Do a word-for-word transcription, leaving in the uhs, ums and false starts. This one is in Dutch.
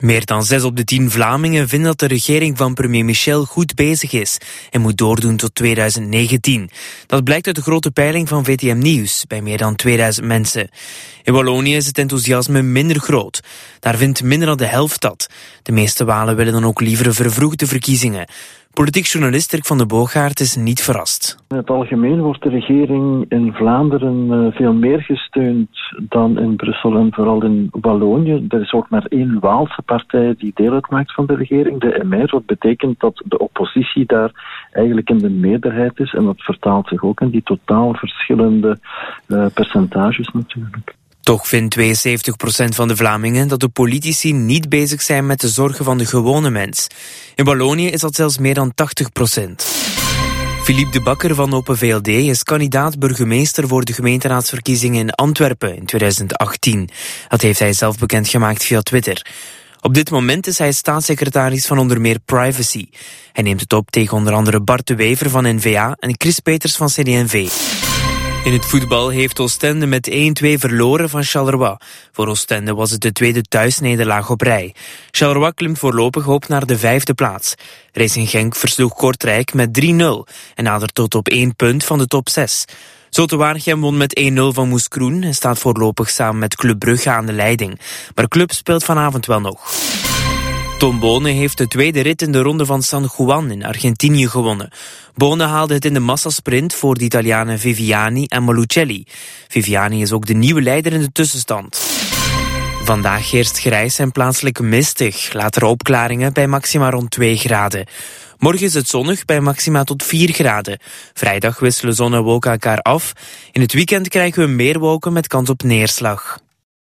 Meer dan zes op de tien Vlamingen vinden dat de regering van premier Michel goed bezig is en moet doordoen tot tweeduizend negentien. Dat blijkt uit de grote peiling van V T M Nieuws bij meer dan tweeduizend mensen. In Wallonië is het enthousiasme minder groot. Daar vindt minder dan de helft dat. De meeste Walen willen dan ook liever vervroegde verkiezingen. Politiek journalist Dirk van den Boogaard is niet verrast. In het algemeen wordt de regering in Vlaanderen veel meer gesteund dan in Brussel en vooral in Wallonië. Er is ook maar één Waalse partij die deel uitmaakt van de regering, de M R. Wat betekent dat de oppositie daar eigenlijk in de meerderheid is. En dat vertaalt zich ook in die totaal verschillende uh, percentages natuurlijk. Toch vindt tweeënzeventig procent van de Vlamingen dat de politici niet bezig zijn met de zorgen van de gewone mens. In Wallonië is dat zelfs meer dan tachtig procent. Philippe de Bakker van Open V L D is kandidaat burgemeester voor de gemeenteraadsverkiezingen in Antwerpen in tweeduizend achttien. Dat heeft hij zelf bekendgemaakt via Twitter. Op dit moment is hij staatssecretaris van onder meer Privacy. Hij neemt het op tegen onder andere Bart de Wever van N V A en Chris Peters van C D en V. In het voetbal heeft Oostende met één-twee verloren van Charleroi. Voor Oostende was het de tweede thuisnederlaag op rij. Charleroi klimt voorlopig op naar de vijfde plaats. Racing Genk versloeg Kortrijk met drie nul en nadert tot op één punt van de top zes. Zulte Waregem won met één nul van Moeskroen en staat voorlopig samen met Club Brugge aan de leiding. Maar Club speelt vanavond wel nog. Tom Bonen heeft de tweede rit in de ronde van San Juan in Argentinië gewonnen. Bonen haalde het in de massasprint voor de Italianen Viviani en Malucelli. Viviani is ook de nieuwe leider in de tussenstand. Vandaag heerst grijs en plaatselijk mistig. Latere opklaringen bij maxima rond twee graden. Morgen is het zonnig bij maxima tot vier graden. Vrijdag wisselen zon en wolken elkaar af. In het weekend krijgen we meer wolken met kans op neerslag.